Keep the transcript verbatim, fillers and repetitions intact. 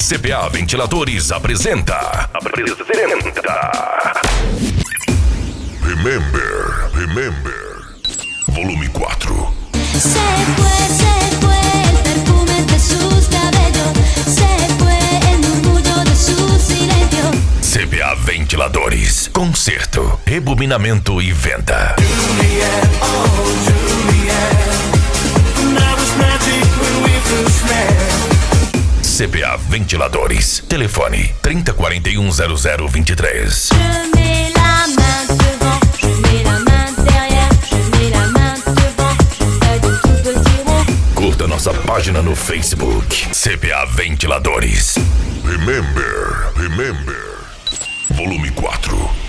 C P A Ventiladores apresenta. Apresenta. Remember, remember. Volume quatro. Se fue, se fue el perfume de sus cabellos. Se fue el murmullo de su silencio. C P A Ventiladores. Conserto, rebobinamento e venda. Juliet, oh Juliet, that was magic when we first met. C P A Ventiladores. Telefone trinta quarenta e um zero zero vinte e três. Je mets la main devant, je mets la main derrière, je mets la main devant, je fais de tout petit rond. Curta nossa página no Facebook. C P A Ventiladores. Remember, remember. Volume quatro.